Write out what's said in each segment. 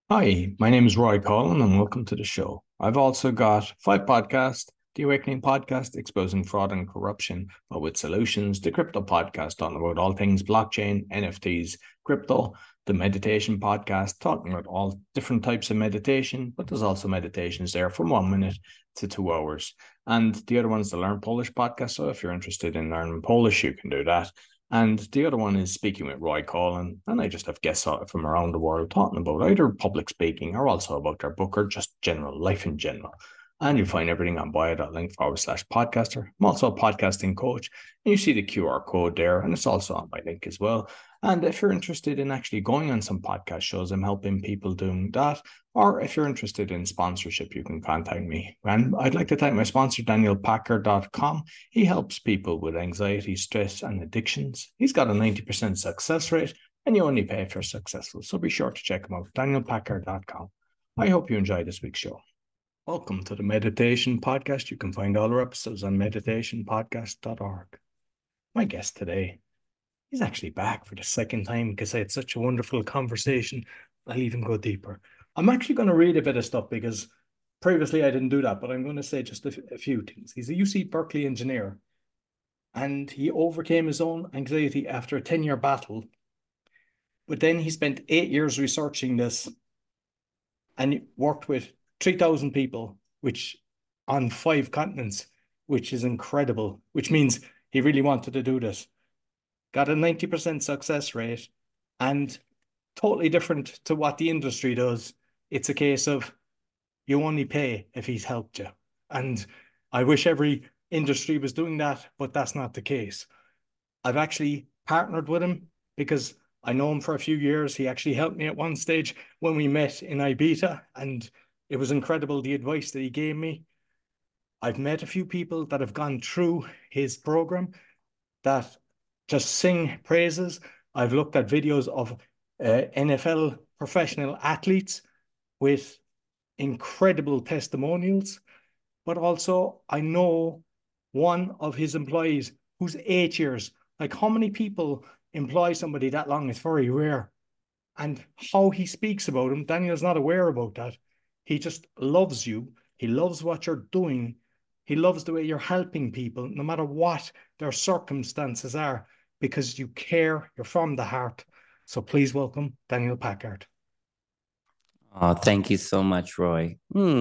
Hi, my name is Roy Collin, and welcome to the show. I've also got five podcasts: The Awakening Podcast, exposing fraud and corruption, but with solutions; the Crypto Podcast, on about all things blockchain, NFTs, crypto; the Meditation Podcast, talking about all different types of meditation, but there's also meditations there from 1 minute to 2 hours. And the other one's the Learn Polish Podcast. So if you're interested in learning Polish, you can do that. And the other one is Speaking with Roy Collin. And I just have guests from around the world talking about either public speaking or also about their book or just general life in general. And you find everything on bio.link/podcaster. I'm also a podcasting coach. And you see the QR code there, and it's also on my link as well. And if you're interested in actually going on some podcast shows, I'm helping people doing that. Or if you're interested in sponsorship, you can contact me. And I'd like to thank my sponsor, DanielPacker.com. He helps people with anxiety, stress, and addictions. He's got a 90% success rate, and you only pay if you're successful. So be sure to check him out, DanielPacker.com. I hope you enjoy this week's show. Welcome to the Meditation Podcast. You can find all our episodes on meditationpodcast.org. My guest today, he's actually back for the second time because I had such a wonderful conversation. I'll even go deeper. I'm actually going to read a bit of stuff because previously I didn't do that, but I'm going to say just a few things. He's a UC Berkeley engineer, and he overcame his own anxiety after a 10-year battle. But then he spent 8 years researching this and worked with 3,000 people, which on 5 continents, which is incredible, which means he really wanted to do this. Got a 90% success rate, and totally different to what the industry does. It's a case of you only pay if he's helped you. And I wish every industry was doing that, but that's not the case. I've actually partnered with him because I know him for a few years. He actually helped me at one stage when we met in Ibiza, and it was incredible the advice that he gave me. I've met a few people that have gone through his program that just sing praises. I've looked at videos of NFL professional athletes with incredible testimonials, but also I know one of his employees who's 8 years. Like, how many people employ somebody that long? It's very rare. And how he speaks about him, Daniel's not aware about that. He just loves you. He loves what you're doing. He loves the way you're helping people, no matter what their circumstances are, because you care, you're from the heart. So please welcome Daniel Packard. Oh, thank you so much, Roy.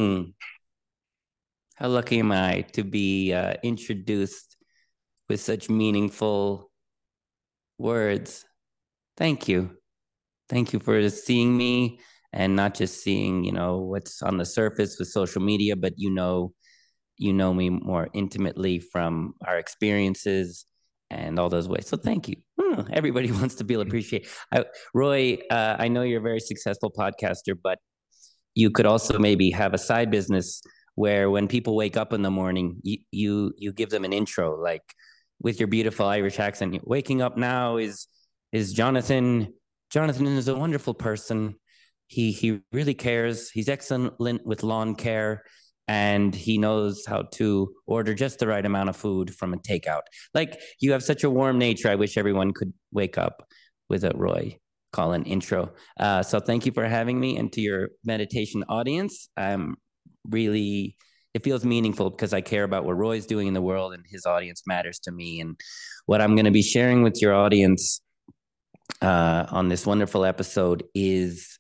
How lucky am I to be introduced with such meaningful words? Thank you. Thank you for seeing me and not just seeing, what's on the surface with social media, but you know me more intimately from our experiences and all those ways. So thank you. Everybody wants to feel appreciated. Roy, I know you're a very successful podcaster, but you could also maybe have a side business where when people wake up in the morning, you give them an intro, like with your beautiful Irish accent. Waking up now is Jonathan. Jonathan is a wonderful person. He really cares. He's excellent with lawn care, and he knows how to order just the right amount of food from a takeout. Like, you have such a warm nature. I wish everyone could wake up with a Roy Collin intro. So thank you for having me, and to your meditation audience. Really, it feels meaningful because I care about what Roy's doing in the world, and his audience matters to me. And what I'm going to be sharing with your audience on this wonderful episode is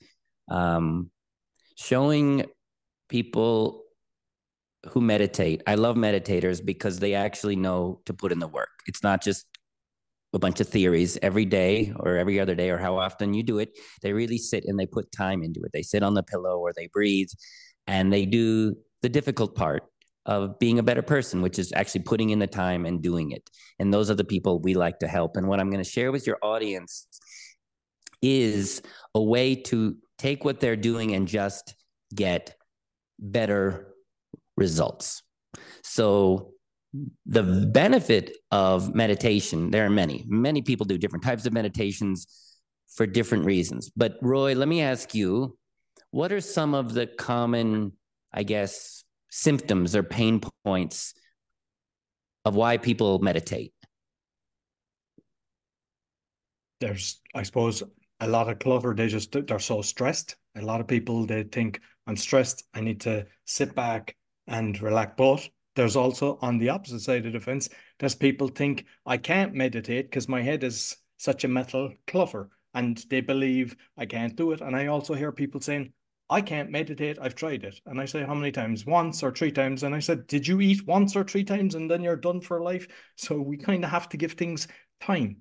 showing people who meditate. I love meditators because they actually know to put in the work. It's not just a bunch of theories every day or every other day or how often you do it. They really sit and they put time into it. They sit on the pillow or they breathe and they do the difficult part of being a better person, which is actually putting in the time and doing it. And those are the people we like to help. And what I'm going to share with your audience is a way to take what they're doing and just get better results. So the benefit of meditation, there are many people do different types of meditations for different reasons. But Roy, let me ask you, what are some of the common, I guess, symptoms or pain points of why people meditate? There's, I suppose, a lot of clutter, they're so stressed. A lot of people, they think, I'm stressed, I need to sit back and relax. But there's also, on the opposite side of the fence, there's people think I can't meditate because my head is such a metal clutter, and they believe I can't do it. And I also hear people saying, I can't meditate, I've tried it. And I say, how many times? Once or three times. And I said, did you eat once or three times and then you're done for life? So we kind of have to give things time.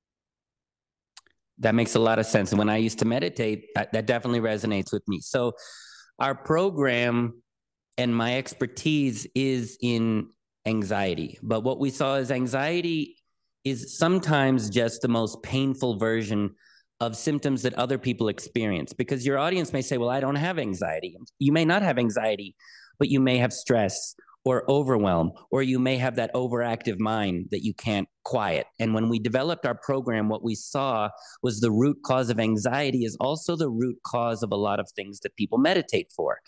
That makes a lot of sense. And when I used to meditate, that definitely resonates with me. So our program and my expertise is in anxiety. But what we saw is anxiety is sometimes just the most painful version of symptoms that other people experience. Because your audience may say, well, I don't have anxiety. You may not have anxiety, but you may have stress or overwhelm, or you may have that overactive mind that you can't quiet. And when we developed our program, what we saw was the root cause of anxiety is also the root cause of a lot of things that people meditate for.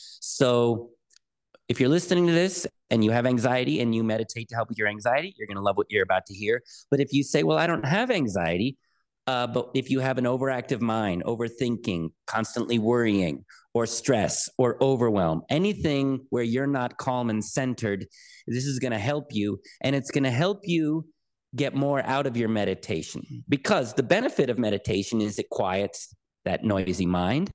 So if you're listening to this and you have anxiety and you meditate to help with your anxiety, you're going to love what you're about to hear. But if you say, well, I don't have anxiety, but if you have an overactive mind, overthinking, constantly worrying, or stress, or overwhelm, anything where you're not calm and centered, this is going to help you. And it's going to help you get more out of your meditation. Because the benefit of meditation is it quiets that noisy mind,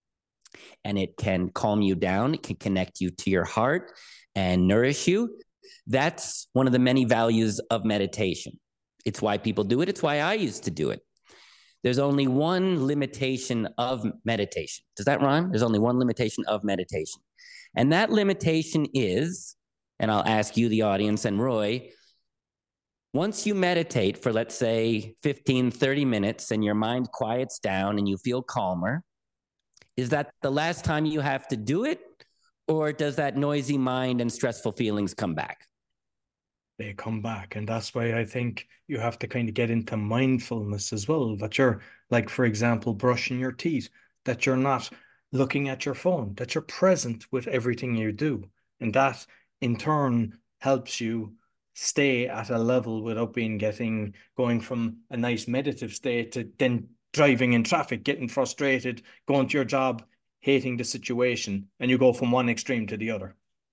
and it can calm you down. It can connect you to your heart and nourish you. That's one of the many values of meditation. It's why people do it. It's why I used to do it. There's only one limitation of meditation. Does that rhyme? There's only one limitation of meditation. And that limitation is, and I'll ask you, the audience, and Roy, once you meditate for, let's say, 15, 30 minutes and your mind quiets down and you feel calmer, is that the last time you have to do it? Or does that noisy mind and stressful feelings come back? They come back. And that's why I think you have to kind of get into mindfulness as well, that you're, like, for example, brushing your teeth, that you're not looking at your phone, that you're present with everything you do. And that in turn helps you stay at a level without going from a nice meditative state to then driving in traffic, getting frustrated, going to your job, hating the situation, and you go from one extreme to the other.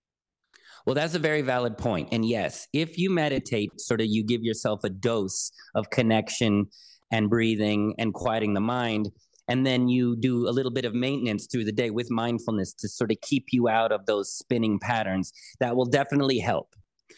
Well, that's a very valid point. And yes, if you meditate, sort of you give yourself a dose of connection and breathing and quieting the mind, and then you do a little bit of maintenance through the day with mindfulness to sort of keep you out of those spinning patterns, that will definitely help.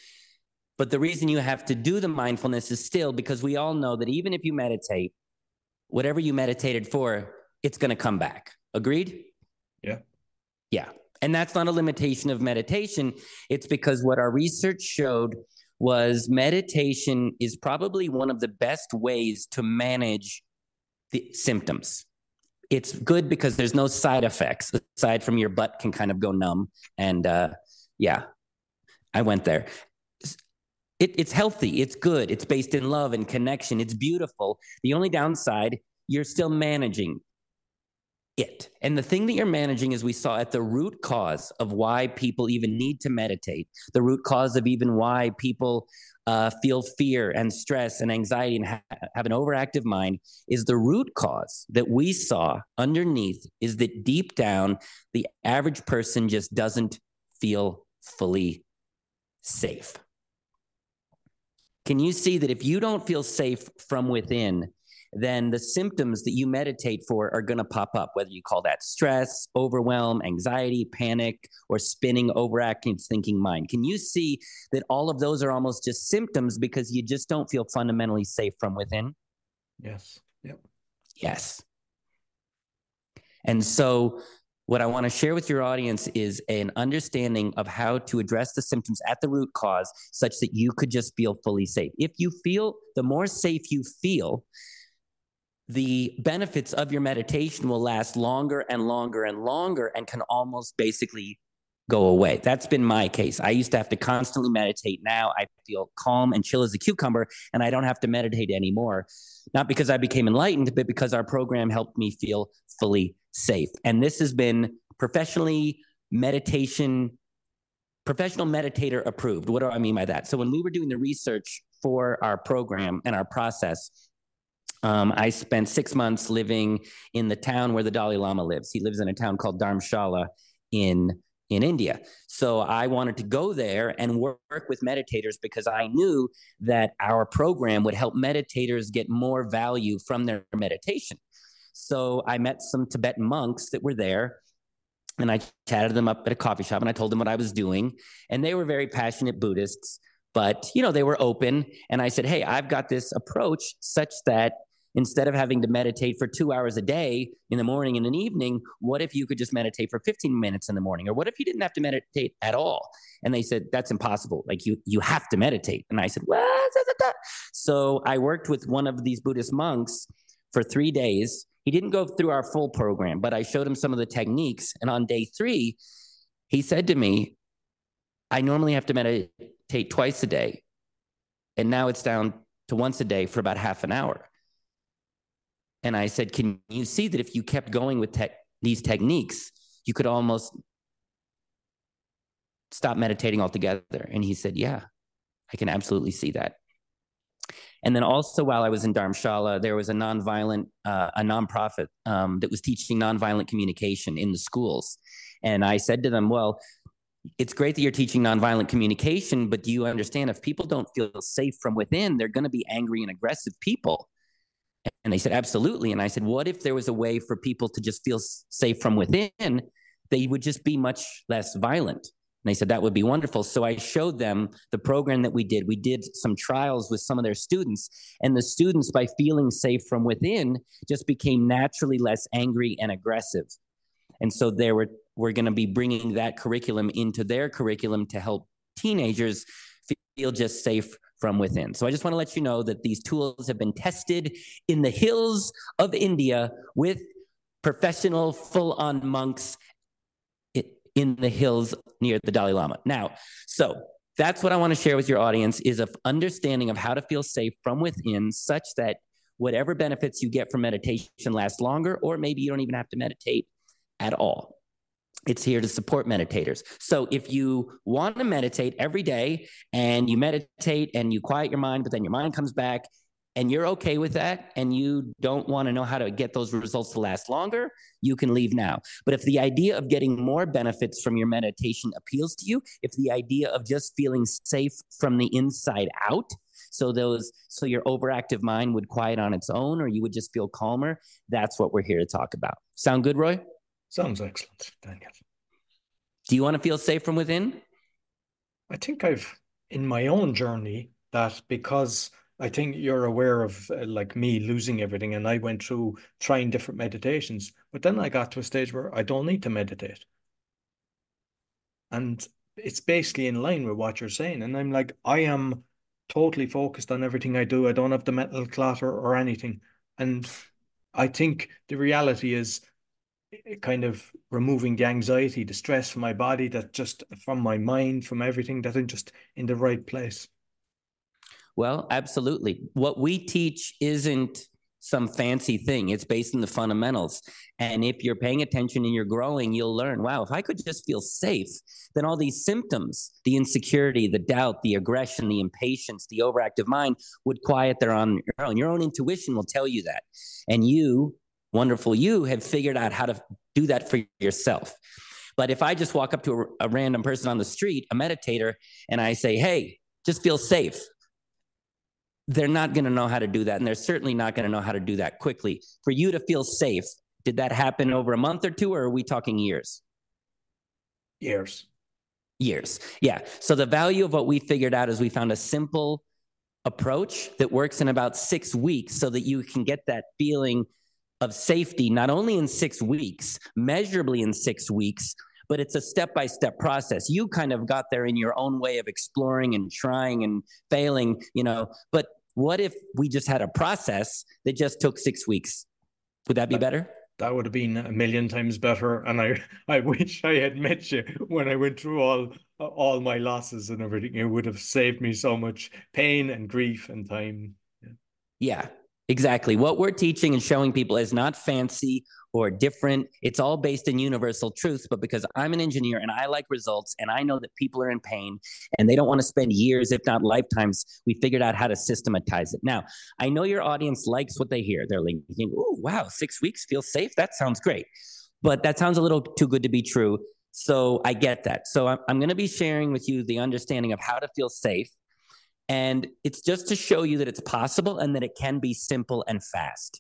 But the reason you have to do the mindfulness is still because we all know that even if you meditate, whatever you meditated for, it's going to come back. Agreed? Yeah. Yeah. And that's not a limitation of meditation. It's because what our research showed was meditation is probably one of the best ways to manage the symptoms. It's good because there's no side effects aside from your butt can kind of go numb. And yeah, I went there. It's healthy. It's good. It's based in love and connection. It's beautiful. The only downside, you're still managing it. And the thing that you're managing, is we saw at the root cause of why people even need to meditate, the root cause of even why people feel fear and stress and anxiety and have an overactive mind, is the root cause that we saw underneath is that deep down, the average person just doesn't feel fully safe. Can you see that if you don't feel safe from within, then the symptoms that you meditate for are going to pop up, whether you call that stress, overwhelm, anxiety, panic, or spinning, overacting, thinking mind. Can you see that all of those are almost just symptoms because you just don't feel fundamentally safe from within? Yes. Yep. Yes. And so what I want to share with your audience is an understanding of how to address the symptoms at the root cause such that you could just feel fully safe. If you feel, the more safe you feel, the benefits of your meditation will last longer and longer and longer and can almost basically go away. That's been my case. I used to have to constantly meditate. Now I feel calm and chill as a cucumber, and I don't have to meditate anymore. Not because I became enlightened, but because our program helped me feel fully safe. And this has been professional meditator approved. What do I mean by that? So when we were doing the research for our program and our process, I spent 6 months living in the town where the Dalai Lama lives. He lives in a town called Dharamshala in India. So I wanted to go there and work with meditators because I knew that our program would help meditators get more value from their meditation. So I met some Tibetan monks that were there, and I chatted them up at a coffee shop, and I told them what I was doing. And they were very passionate Buddhists, but they were open. And I said, hey, I've got this approach such that instead of having to meditate for 2 hours a day in the morning and in the evening, what if you could just meditate for 15 minutes in the morning? Or what if you didn't have to meditate at all? And they said, that's impossible. Like you have to meditate. And I said, what? So I worked with one of these Buddhist monks for 3 days. He didn't go through our full program, but I showed him some of the techniques. And on day 3, he said to me, I normally have to meditate twice a day. And now it's down to once a day for about half an hour. And I said, can you see that if you kept going with these techniques, you could almost stop meditating altogether? And he said, yeah, I can absolutely see that. And then also while I was in Dharamshala, there was a nonprofit that was teaching nonviolent communication in the schools. And I said to them, well, it's great that you're teaching nonviolent communication, but do you understand if people don't feel safe from within, they're going to be angry and aggressive people? And they said, absolutely. And I said, what if there was a way for people to just feel safe from within? They would just be much less violent. And they said, that would be wonderful. So I showed them the program that we did. We did some trials with some of their students, and the students, by feeling safe from within, just became naturally less angry and aggressive. And so we're going to be bringing that curriculum into their curriculum to help teenagers feel just safe from within. So I just want to let you know that these tools have been tested in the hills of India with professional full-on monks in the hills near the Dalai Lama. Now, so that's what I want to share with your audience, is an understanding of how to feel safe from within, such that whatever benefits you get from meditation last longer, or maybe you don't even have to meditate at all. It's here to support meditators. So if you want to meditate every day and you meditate and you quiet your mind, but then your mind comes back and you're okay with that and you don't want to know how to get those results to last longer, you can leave now. But if the idea of getting more benefits from your meditation appeals to you, if the idea of just feeling safe from the inside out, so your overactive mind would quiet on its own, or you would just feel calmer, that's what we're here to talk about. Sound good, Roy? Sounds excellent, Daniel. Do you want to feel safe from within? I think I've, in my own journey, that because I think you're aware of like me losing everything, and I went through trying different meditations, but then I got to a stage where I don't need to meditate. And it's basically in line with what you're saying. And I'm like, I am totally focused on everything I do. I don't have the mental clutter or anything. And I think the reality is kind of removing the anxiety, the stress from my body, that just from my mind, from everything, that I'm just in the right place. Well, absolutely. What we teach isn't some fancy thing. It's based in the fundamentals. And if you're paying attention and you're growing, you'll learn, wow, if I could just feel safe, then all these symptoms, the insecurity, the doubt, the aggression, the impatience, the overactive mind, would quiet there on your own. Your own intuition will tell you that. And you, wonderful you, have figured out how to do that for yourself. But if I just walk up to a random person on the street, a meditator, and I say, hey, just feel safe, they're not going to know how to do that. And they're certainly not going to know how to do that quickly. For you to feel safe, did that happen over a month or two, or are we talking years? Years. Years. Yeah. So the value of what we figured out is we found a simple approach that works in about 6 weeks, so that you can get that feeling of safety, not only in 6 weeks, measurably in 6 weeks, but it's a step-by-step process. You kind of got there in your own way of exploring and trying and failing, but what if we just had a process that just took 6 weeks? Would that be better? That would have been a million times better. And I wish I had met you when I went through all my losses and everything. It would have saved me so much pain and grief and time. Yeah, exactly. What we're teaching and showing people is not fancy or different. It's all based in universal truths. But because I'm an engineer and I like results and I know that people are in pain and they don't want to spend years, if not lifetimes, we figured out how to systematize it. Now, I know your audience likes what they hear. They're like, oh, wow, 6 weeks feels safe. That sounds great. But that sounds a little too good to be true. So I get that. So I'm going to be sharing with you the understanding of how to feel safe. And it's just to show you that it's possible and that it can be simple and fast.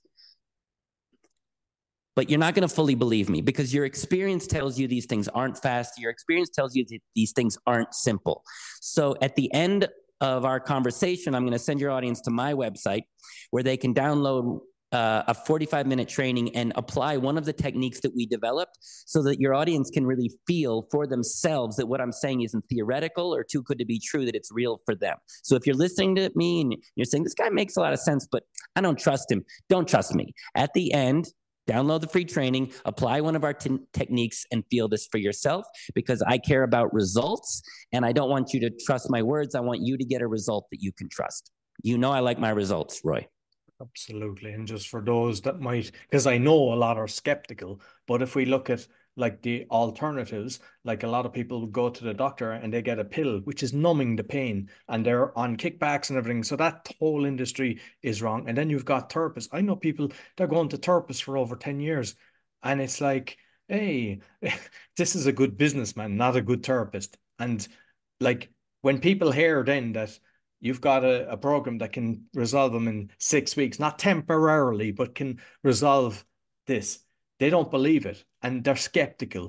But you're not going to fully believe me because your experience tells you these things aren't fast. Your experience tells you that these things aren't simple. So at the end of our conversation, I'm going to send your audience to my website where they can download a 45-minute training and apply one of the techniques that we developed so that your audience can really feel for themselves that what I'm saying isn't theoretical or too good to be true, that it's real for them. So if you're listening to me and you're saying, this guy makes a lot of sense, but I don't trust him, don't trust me. At the end, download the free training, apply one of our techniques, and feel this for yourself because I care about results and I don't want you to trust my words. I want you to get a result that you can trust. You know I like my results, Roy. Absolutely. And just for those that might, because I know a lot are skeptical, but if we look at like the alternatives, like a lot of people go to the doctor and they get a pill, which is numbing the pain, and they're on kickbacks and everything. So that whole industry is wrong. And then you've got therapists. I know people, they're going to therapists for over 10 years. And it's like, hey, this is a good businessman, not a good therapist. And like when people hear then that you've got a program that can resolve them in 6 weeks, not temporarily, but can resolve this, they don't believe it and they're skeptical.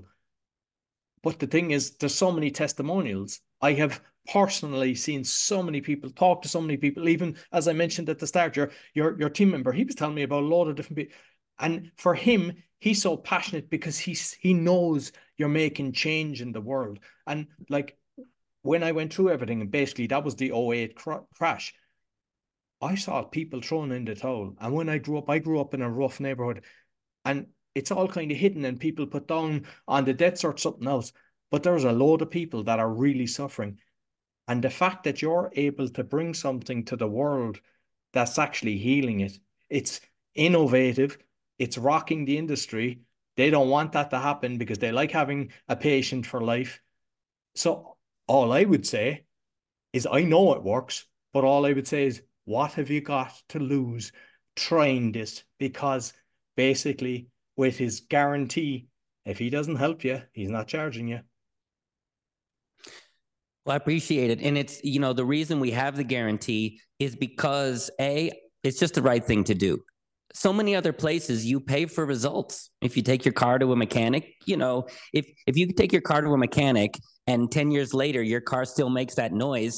But the thing is, there's so many testimonials. I have personally seen so many people, talk to so many people, even as I mentioned at the start, your team member, he was telling me about a lot of different people. And for him, he's so passionate because he knows you're making change in the world. And like when I went through everything, and basically that was the '08 crash, I saw people throwing in the towel. And when I grew up in a rough neighborhood, and it's all kind of hidden and people put down on the debts or something else. But there's a load of people that are really suffering. And the fact that you're able to bring something to the world that's actually healing it, it's innovative, it's rocking the industry. They don't want that to happen because they like having a patient for life. So all I would say is I know it works, but all I would say is, what have you got to lose trying this? Because basically, with his guarantee, if he doesn't help you, he's not charging you. Well, I appreciate it. And it's, the reason we have the guarantee is because it's just the right thing to do. So many other places you pay for results. If you take your car to a mechanic, if you take your car to a mechanic and 10 years later, your car still makes that noise,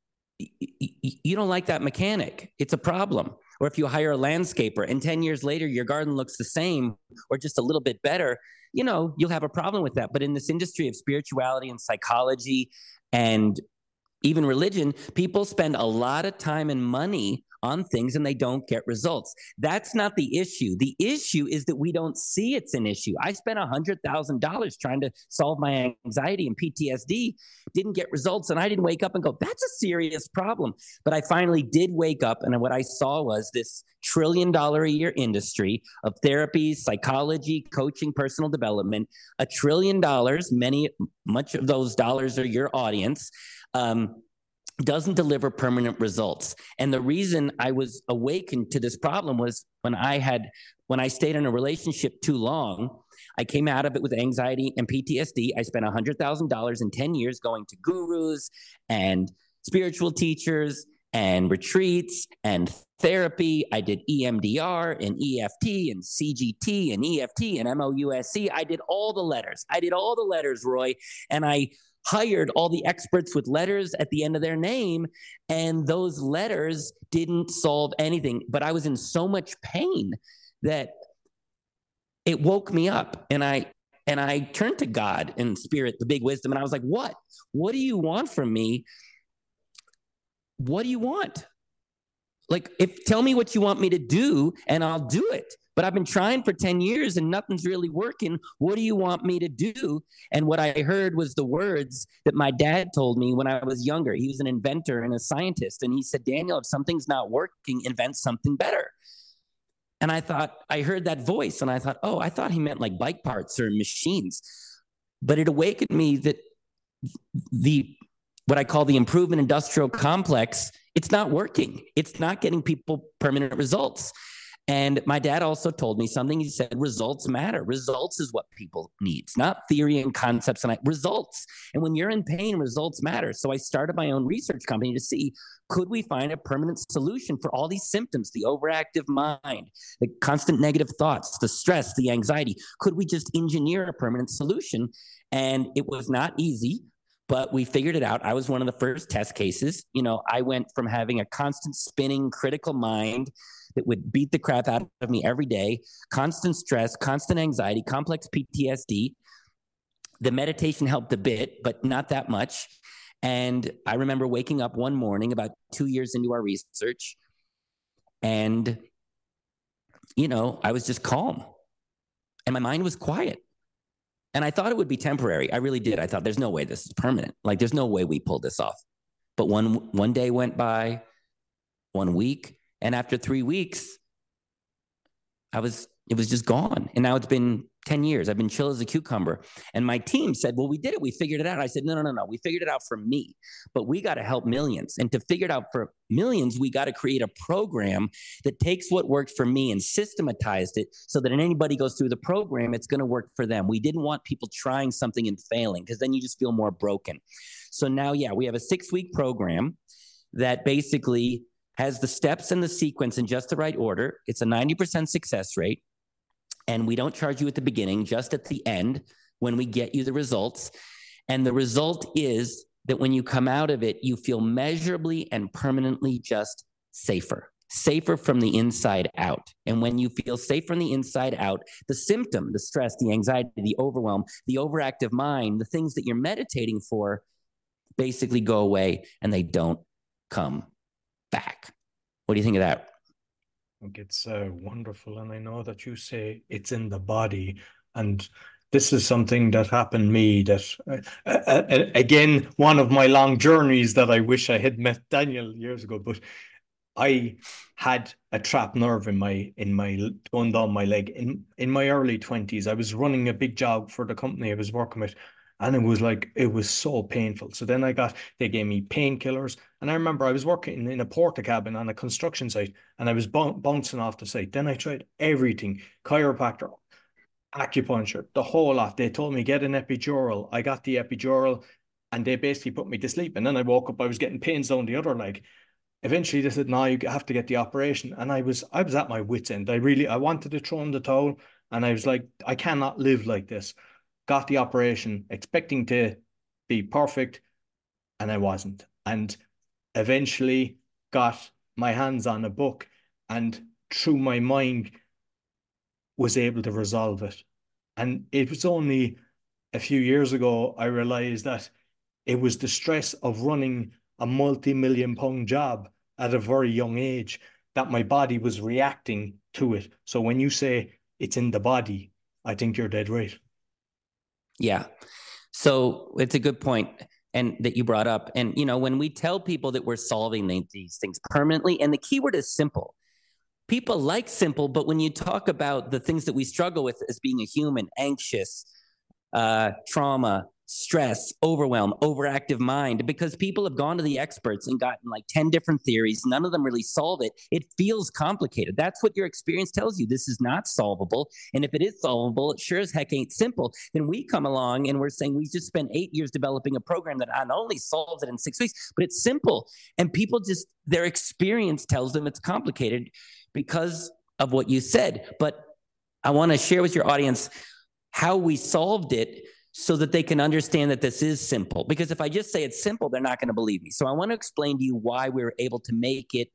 you don't like that mechanic. It's a problem. Or if you hire a landscaper and 10 years later, your garden looks the same or just a little bit better, you'll have a problem with that. But in this industry of spirituality and psychology and even religion, people spend a lot of time and money on things and they don't get results. That's not the issue. The issue is that we don't see it's an issue. I spent $100,000 trying to solve my anxiety and PTSD, didn't get results, and I didn't wake up and go, that's a serious problem. But I finally did wake up, and what I saw was this $1 trillion a year industry of therapy, psychology, coaching, personal development, $1 trillion, much of those dollars are your audience, doesn't deliver permanent results. And the reason I was awakened to this problem was when I stayed in a relationship too long, I came out of it with anxiety and PTSD. I spent $100,000 in 10 years going to gurus and spiritual teachers and retreats and therapy. I did EMDR and EFT and CGT and EFT and MOUSC. I did all the letters, Roy, and I hired all the experts with letters at the end of their name, and those letters didn't solve anything. But I was in so much pain that it woke me up, and I turned to God and Spirit, the big wisdom, and I was like, what do you want from me? What do you want? Like, tell me what you want me to do and I'll do it. But I've been trying for 10 years and nothing's really working. What do you want me to do? And what I heard was the words that my dad told me when I was younger. He was an inventor and a scientist. And he said, Daniel, if something's not working, invent something better. And I heard that voice and I thought, oh, I thought he meant like bike parts or machines. But it awakened me that what I call the improvement industrial complex, it's not working. It's not getting people permanent results. And my dad also told me something. He said, results matter. Results is what people need. It's not theory and concepts and results. And when you're in pain, results matter. So I started my own research company to see, could we find a permanent solution for all these symptoms, the overactive mind, the constant negative thoughts, the stress, the anxiety? Could we just engineer a permanent solution? And it was not easy, but we figured it out. I was one of the first test cases. I went from having a constant spinning critical mind that would beat the crap out of me every day, constant stress, constant anxiety, complex PTSD. The meditation helped a bit, but not that much. And I remember waking up one morning about 2 years into our research, and, I was just calm and my mind was quiet. And I thought it would be temporary. I really did. I thought there's no way this is permanent. Like there's no way we pull this off. But one day went by, 1 week, and after 3 weeks, it was just gone. And now it's been 10 years. I've been chill as a cucumber. And my team said, well, we did it. We figured it out. I said, no. We figured it out for me, but we got to help millions. And to figure it out for millions, we got to create a program that takes what worked for me and systematized it so that when anybody goes through the program, it's going to work for them. We didn't want people trying something and failing because then you just feel more broken. So now, we have a 6-week program that basically has the steps and the sequence in just the right order. It's a 90% success rate. And we don't charge you at the beginning, just at the end when we get you the results. And the result is that when you come out of it, you feel measurably and permanently just safer from the inside out. And when you feel safe from the inside out, the symptom, the stress, the anxiety, the overwhelm, the overactive mind, the things that you're meditating for basically go away and they don't come back. What do you think of that? I think it's wonderful. And I know that you say it's in the body. And this is something that happened to me that, again, one of my long journeys that I wish I had met Daniel years ago, but I had a trapped nerve in my going down my leg in my early 20s. I was running a big job for the company I was working with, and it was so painful. So then they gave me painkillers. And I remember I was working in a porta cabin on a construction site, and I was bouncing off the site. Then I tried everything, chiropractor, acupuncture, the whole lot. They told me get an epidural. I got the epidural, and they basically put me to sleep. And then I woke up, I was getting pains down the other leg. Eventually they said, no, you have to get the operation. And I was at my wit's end. I wanted to throw in the towel, and I was like, I cannot live like this. Got the operation, expecting to be perfect, and I wasn't. And eventually got my hands on a book, and through my mind was able to resolve it. And it was only a few years ago I realized that it was the stress of running a multi-million-pound job at a very young age that my body was reacting to it. So when you say it's in the body, I think you're dead right. Yeah. So it's a good point and that you brought up. And, when we tell people that we're solving these things permanently, and the key word is simple. People like simple, but when you talk about the things that we struggle with as being a human, anxious, trauma, stress, overwhelm, overactive mind, because people have gone to the experts and gotten like 10 different theories. None of them really solve it. It feels complicated. That's what your experience tells you. This is not solvable. And if it is solvable, it sure as heck ain't simple. Then we come along and we're saying we just spent 8 years developing a program that not only solves it in 6 weeks, but it's simple. And people their experience tells them it's complicated because of what you said. But I want to share with your audience how we solved it so that they can understand that this is simple. Because if I just say it's simple, they're not going to believe me. So I want to explain to you why we were able to make it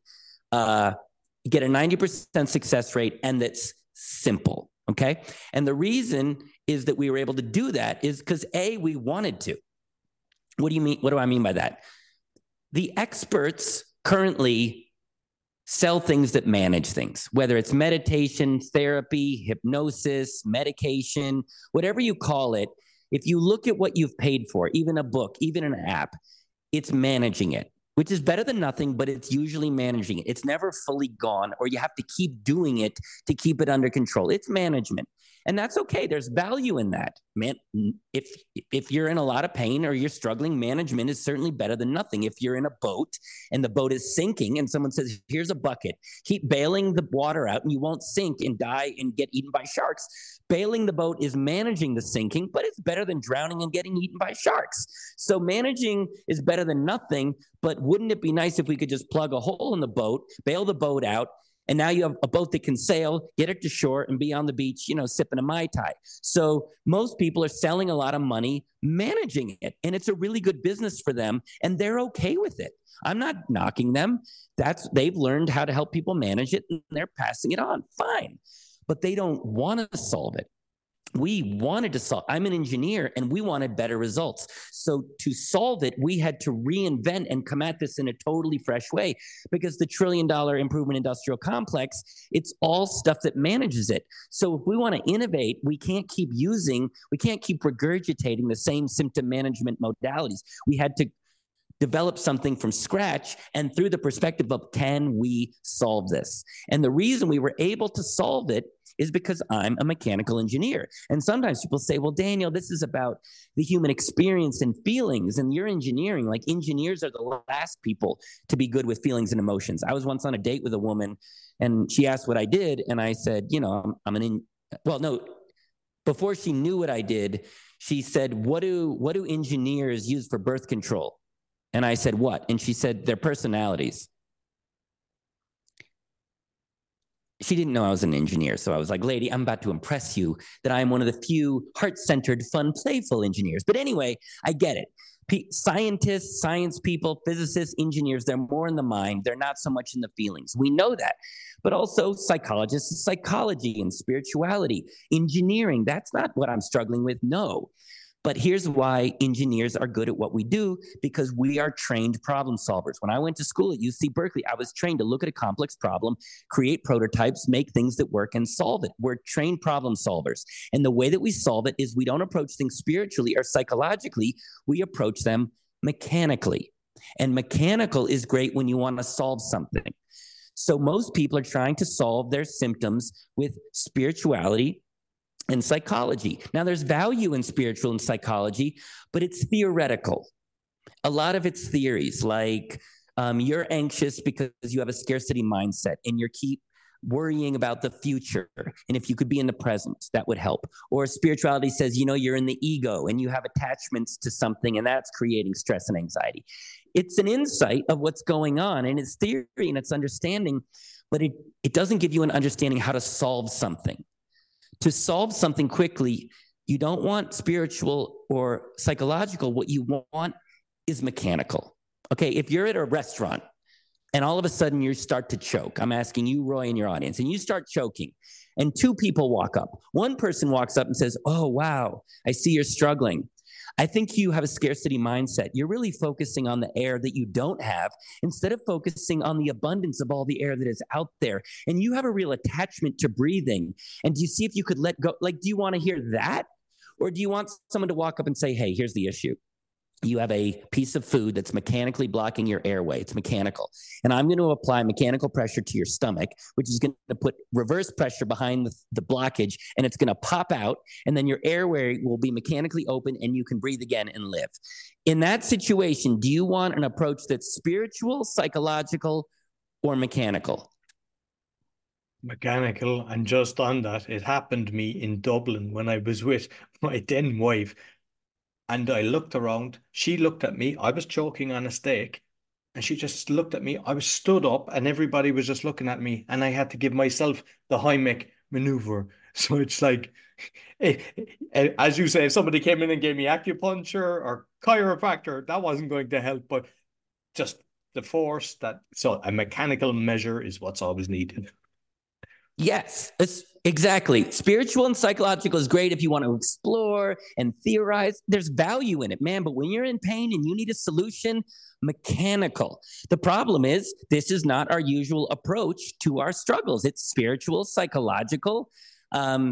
get a 90% success rate, and that's simple, okay? And the reason is that we were able to do that is because we wanted to. What do you mean? What do I mean by that? The experts currently sell things that manage things, whether it's meditation, therapy, hypnosis, medication, whatever you call it. If you look at what you've paid for, even a book, even an app, it's managing it. which is better than nothing, but it's usually managing it. It's never fully gone, or you have to keep doing it to keep it under control. It's management. And that's okay. There's value in that. Man, if you're in a lot of pain or you're struggling, management is certainly better than nothing. If you're in a boat and the boat is sinking and someone says, here's a bucket, keep bailing the water out and you won't sink and die and get eaten by sharks. Bailing the boat is managing the sinking, but it's better than drowning and getting eaten by sharks. So managing is better than nothing, but wouldn't it be nice if we could just plug a hole in the boat, bail the boat out, and now you have a boat that can sail, get it to shore, and be on the beach, sipping a Mai Tai. So most people are selling a lot of money managing it, and it's a really good business for them, and they're okay with it. I'm not knocking them. They've learned how to help people manage it, and they're passing it on. Fine. But they don't want to solve it. We wanted to solve. I'm an engineer and we wanted better results. So to solve it, we had to reinvent and come at this in a totally fresh way, because the $1 trillion improvement industrial complex, it's all stuff that manages it. So if we want to innovate, we can't keep regurgitating the same symptom management modalities. We had to develop something from scratch and through the perspective of, can we solve this? And the reason we were able to solve it is because I'm a mechanical engineer. And sometimes people say, well, Daniel, this is about the human experience and feelings, and you're engineering. Like, engineers are the last people to be good with feelings and emotions. I was once on a date with a woman and she asked what I did. And I said, before she knew what I did, she said, what do engineers use for birth control? And I said, what? And she said, their personalities. She didn't know I was an engineer. So I was like, lady, I'm about to impress you that I'm one of the few heart-centered, fun, playful engineers. But anyway, I get it. Scientists, science people, physicists, engineers, they're more in the mind. They're not so much in the feelings. We know that. But also psychologists, psychology and spirituality, engineering, that's not what I'm struggling with. No. But here's why engineers are good at what we do, because we are trained problem solvers. When I went to school at UC Berkeley, I was trained to look at a complex problem, create prototypes, make things that work, and solve it. We're trained problem solvers. And the way that we solve it is we don't approach things spiritually or psychologically. We approach them mechanically. And mechanical is great when you want to solve something. So most people are trying to solve their symptoms with spirituality and psychology. Now, there's value in spiritual and psychology, but it's theoretical. A lot of it's theories, like you're anxious because you have a scarcity mindset and you keep worrying about the future. And if you could be in the present, that would help. Or spirituality says, you're in the ego and you have attachments to something, and that's creating stress and anxiety. It's an insight of what's going on, and it's theory and it's understanding, but it doesn't give you an understanding how to solve something. To solve something quickly, you don't want spiritual or psychological. What you want is mechanical. Okay, if you're at a restaurant and all of a sudden you start to choke, I'm asking you, Roy, in your audience, and you start choking, and two people walk up. One person walks up and says, oh, wow, I see you're struggling. I think you have a scarcity mindset. You're really focusing on the air that you don't have instead of focusing on the abundance of all the air that is out there. And you have a real attachment to breathing. And do you see if you could let go? Like, do you want to hear that? Or do you want someone to walk up and say, hey, here's the issue. You have a piece of food that's mechanically blocking your airway. It's mechanical. And I'm going to apply mechanical pressure to your stomach, which is going to put reverse pressure behind the blockage, and it's going to pop out. And then your airway will be mechanically open and you can breathe again and live. In that situation, do you want an approach that's spiritual, psychological, or mechanical? Mechanical. And just on that, it happened to me in Dublin when I was with my then wife. And I looked around, she looked at me, I was choking on a steak, and she just looked at me. I was stood up and everybody was just looking at me, and I had to give myself the Heimlich maneuver. So it's like, as you say, if somebody came in and gave me acupuncture or chiropractor, that wasn't going to help, but just the force so a mechanical measure is what's always needed. Yes, exactly. Spiritual and psychological is great if you want to explore and theorize. There's value in it, man. But when you're in pain and you need a solution, mechanical. The problem is this is not our usual approach to our struggles. It's spiritual, psychological,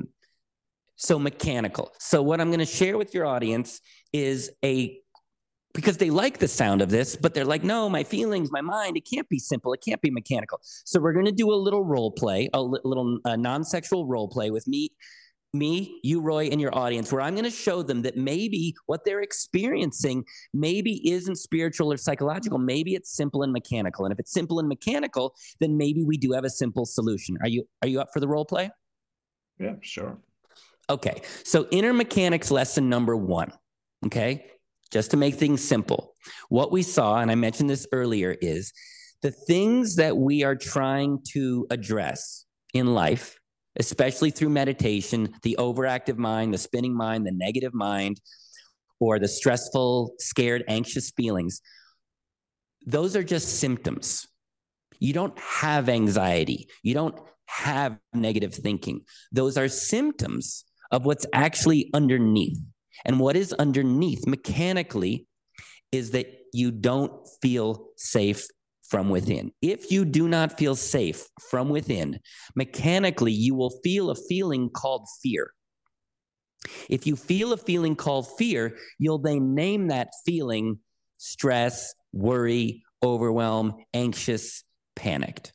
so mechanical. So what I'm going to share with your audience is a because they like the sound of this, but they're like, no, my feelings, my mind, it can't be simple. It can't be mechanical. So we're going to do a little role play, a little non-sexual role play with me, you, Roy, and your audience, where I'm going to show them that maybe what they're experiencing maybe isn't spiritual or psychological. Maybe it's simple and mechanical. And if it's simple and mechanical, then maybe we do have a simple solution. Are you up for the role play? Yeah, sure. Okay. So inner mechanics lesson number 1. Okay. Just to make things simple, what we saw, and I mentioned this earlier, is the things that we are trying to address in life, especially through meditation, the overactive mind, the spinning mind, the negative mind, or the stressful, scared, anxious feelings, those are just symptoms. You don't have anxiety. You don't have negative thinking. Those are symptoms of what's actually underneath. And what is underneath mechanically is that you don't feel safe from within. If you do not feel safe from within, mechanically, you will feel a feeling called fear. If you feel a feeling called fear, you'll then name that feeling stress, worry, overwhelm, anxious, panicked.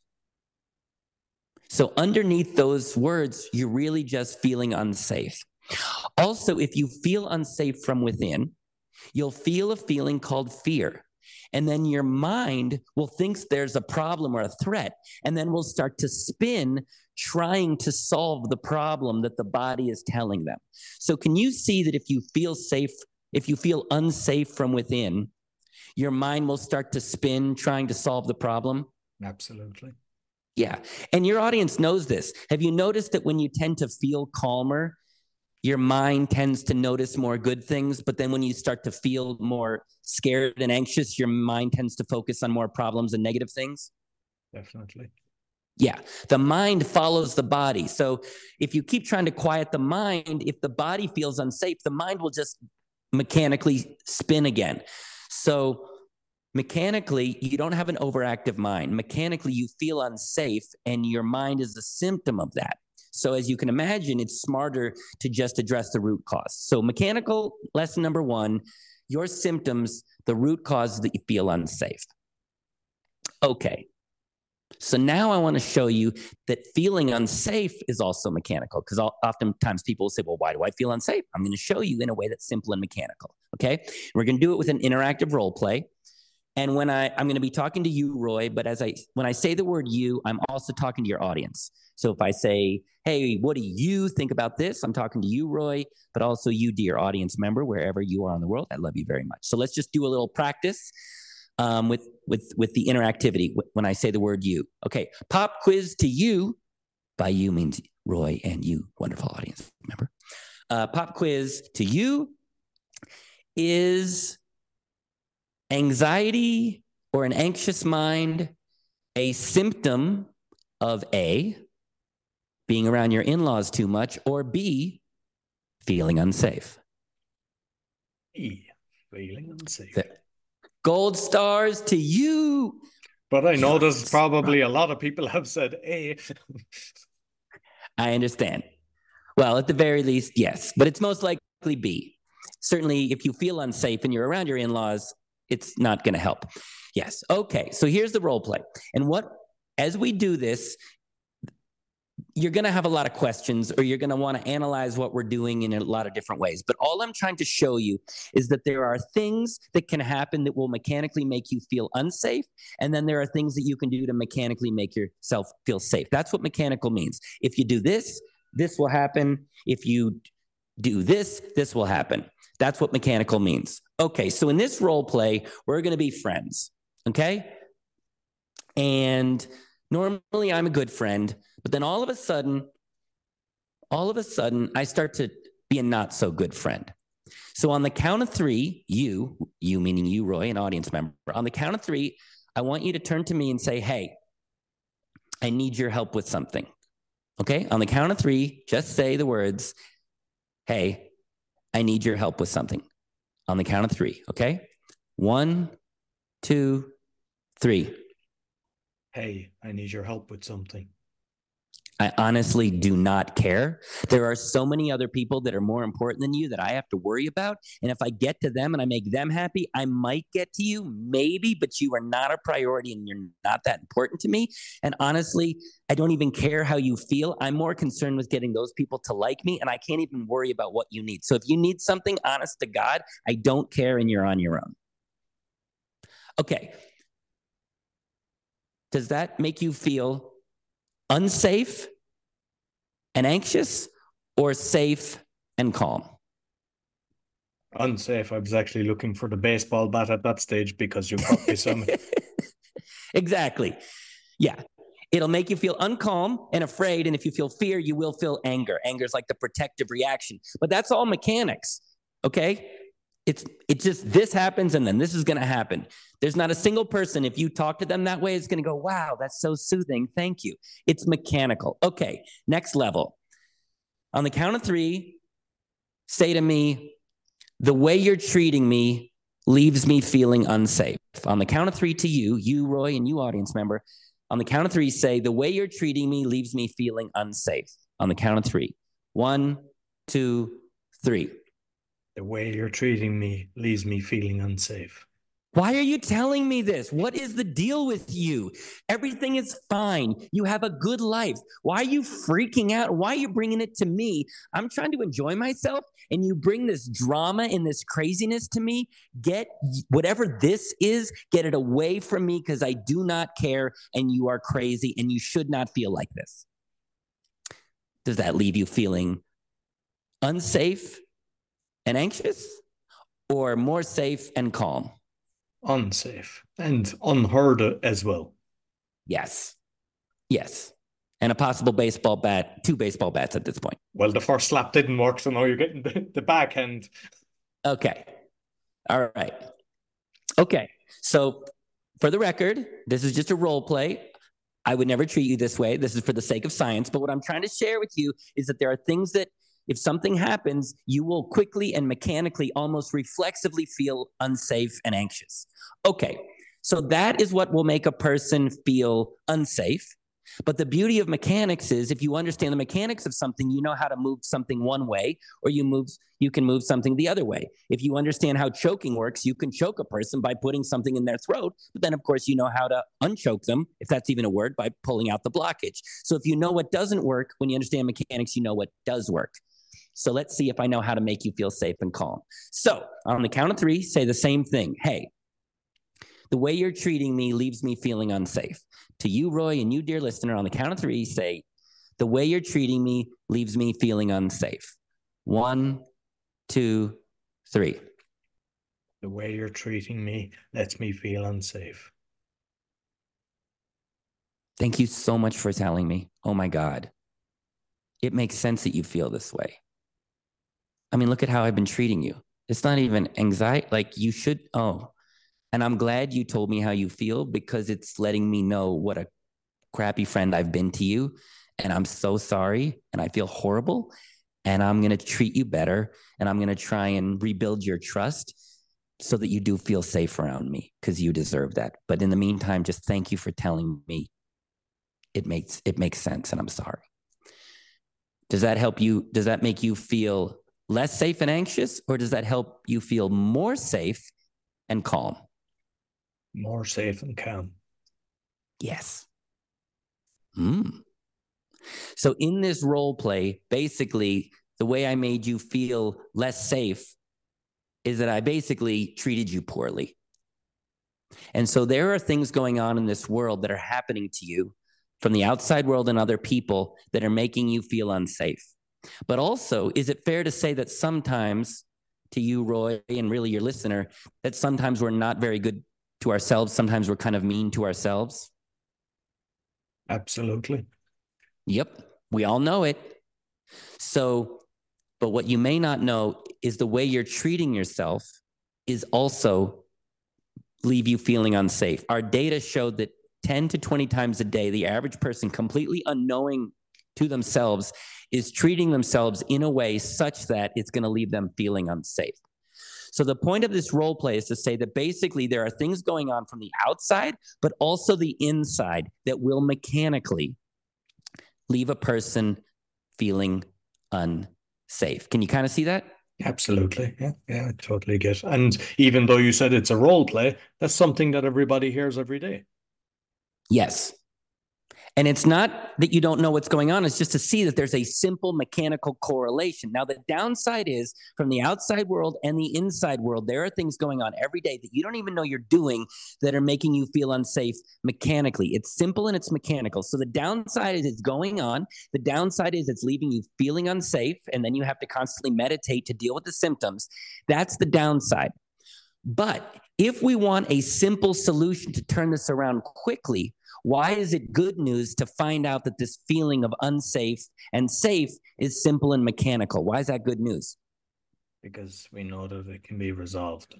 So underneath those words, you're really just feeling unsafe. Also, if you feel unsafe from within, you'll feel a feeling called fear. And then your mind will think there's a problem or a threat, and then will start to spin trying to solve the problem that the body is telling them. So can you see that if you feel safe, if you feel unsafe from within, your mind will start to spin trying to solve the problem? Absolutely. Yeah. And your audience knows this. Have you noticed that when you tend to feel calmer, your mind tends to notice more good things, but then when you start to feel more scared and anxious, your mind tends to focus on more problems and negative things? Definitely. Yeah, the mind follows the body. So if you keep trying to quiet the mind, if the body feels unsafe, the mind will just mechanically spin again. So mechanically, you don't have an overactive mind. Mechanically, you feel unsafe, and your mind is a symptom of that. So as you can imagine, it's smarter to just address the root cause. So mechanical lesson number 1, your symptoms, the root cause is that you feel unsafe. Okay. So now I want to show you that feeling unsafe is also mechanical, because oftentimes people will say, well, why do I feel unsafe? I'm going to show you in a way that's simple and mechanical. Okay. We're going to do it with an interactive role play. And when I'm going to be talking to you, Roy, but when I say the word you, I'm also talking to your audience. So if I say, hey, what do you think about this? I'm talking to you, Roy, but also you, dear audience member, wherever you are in the world. I love you very much. So let's just do a little practice with the interactivity when I say the word you. Okay, pop quiz to you. By you means Roy and you, wonderful audience member. Pop quiz to you. Is anxiety or an anxious mind a symptom of A, being around your in-laws too much, or B, feeling unsafe? E, feeling unsafe. Gold stars to you. But I know there's probably a lot of people have said A. I understand. Well, at the very least, yes, but it's most likely B. Certainly, if you feel unsafe and you're around your in-laws, it's not going to help. Yes. Okay. So here's the role play. And as we do this, you're going to have a lot of questions, or you're going to want to analyze what we're doing in a lot of different ways. But all I'm trying to show you is that there are things that can happen that will mechanically make you feel unsafe. And then there are things that you can do to mechanically make yourself feel safe. That's what mechanical means. If you do this, this will happen. If you do this, this will happen. That's what mechanical means. Okay, so in this role play, we're going to be friends, okay? And normally I'm a good friend, but then all of a sudden, I start to be a not so good friend. So on the count of 3, you meaning you, Roy, an audience member, on the count of 3, I want you to turn to me and say, hey, I need your help with something. Okay, on the count of 3, just say the words, hey, I need your help with something. On the count of 3, okay? 1, 2, 3. Hey, I need your help with something. I honestly do not care. There are so many other people that are more important than you that I have to worry about. And if I get to them and I make them happy, I might get to you, maybe, but you are not a priority and you're not that important to me. And honestly, I don't even care how you feel. I'm more concerned with getting those people to like me, and I can't even worry about what you need. So if you need something, honest to God, I don't care and you're on your own. Okay. Does that make you feel unsafe and anxious, or safe and calm? Unsafe. I was actually looking for the baseball bat at that stage because you got me some. Exactly. Yeah. It'll make you feel uncalm and afraid. And if you feel fear, you will feel anger. Anger is like the protective reaction. But that's all mechanics. Okay? It's just this happens and then this is going to happen. There's not a single person, if you talk to them that way, is going to go, wow, that's so soothing. Thank you. It's mechanical. Okay, next level. On the count of 3, say to me, the way you're treating me leaves me feeling unsafe. On the count of 3 to you, Roy, and you, audience member, on the count of 3, say, the way you're treating me leaves me feeling unsafe. On the count of 3. 1, 2, 3. The way you're treating me leaves me feeling unsafe. Why are you telling me this? What is the deal with you? Everything is fine. You have a good life. Why are you freaking out? Why are you bringing it to me? I'm trying to enjoy myself, and you bring this drama and this craziness to me. Get whatever this is, get it away from me, because I do not care, and you are crazy, and you should not feel like this. Does that leave you feeling unsafe and anxious, or more safe and calm? Unsafe and unheard as well. Yes. Yes. And a possible baseball bat, 2 baseball bats at this point. Well, the first slap didn't work, so now you're getting the backhand. Okay. All right. Okay. So for the record, this is just a role play. I would never treat you this way. This is for the sake of science. But what I'm trying to share with you is that there are things that if something happens, you will quickly and mechanically, almost reflexively feel unsafe and anxious. Okay, so that is what will make a person feel unsafe. But the beauty of mechanics is if you understand the mechanics of something, you know how to move something one way, or you can move something the other way. If you understand how choking works, you can choke a person by putting something in their throat. But then, of course, you know how to unchoke them, if that's even a word, by pulling out the blockage. So if you know what doesn't work, when you understand mechanics, you know what does work. So let's see if I know how to make you feel safe and calm. So on the count of 3, say the same thing. Hey, the way you're treating me leaves me feeling unsafe. To you, Roy, and you, dear listener, on the count of 3, say, the way you're treating me leaves me feeling unsafe. 1, 2, 3. The way you're treating me lets me feel unsafe. Thank you so much for telling me. Oh my God. It makes sense that you feel this way. I mean, look at how I've been treating you. It's not even anxiety. Like you should, and I'm glad you told me how you feel, because it's letting me know what a crappy friend I've been to you. And I'm so sorry. And I feel horrible. And I'm going to treat you better. And I'm going to try and rebuild your trust so that you do feel safe around me, because you deserve that. But in the meantime, just thank you for telling me. It makes sense. And I'm sorry. Does that help you? Does that make you feel less safe and anxious, or does that help you feel more safe and calm? More safe and calm. Yes. So in this role play, basically, the way I made you feel less safe is that I basically treated you poorly. And so there are things going on in this world that are happening to you from the outside world and other people that are making you feel unsafe. But also, is it fair to say that sometimes, to you, Roy, and really your listener, that sometimes we're not very good to ourselves? Sometimes we're kind of mean to ourselves? Absolutely. Yep, we all know it. So, but what you may not know is the way you're treating yourself is also leave you feeling unsafe. Our data showed that 10 to 20 times a day, the average person, completely unknowing to themselves, is treating themselves in a way such that it's going to leave them feeling unsafe. So the point of this role play is to say that basically there are things going on from the outside, but also the inside that will mechanically leave a person feeling unsafe. Can you kind of see that? Absolutely. Yeah, yeah, I totally get. And even though you said it's a role play, that's something that everybody hears every day. Yes. And it's not that you don't know what's going on. It's just to see that there's a simple mechanical correlation. Now, the downside is from the outside world and the inside world, there are things going on every day that you don't even know you're doing that are making you feel unsafe mechanically. It's simple and it's mechanical. So the downside is it's going on. The downside is it's leaving you feeling unsafe. And then you have to constantly meditate to deal with the symptoms. That's the downside. But if we want a simple solution to turn this around quickly, why is it good news to find out that this feeling of unsafe and safe is simple and mechanical? Why is that good news? Because we know that it can be resolved.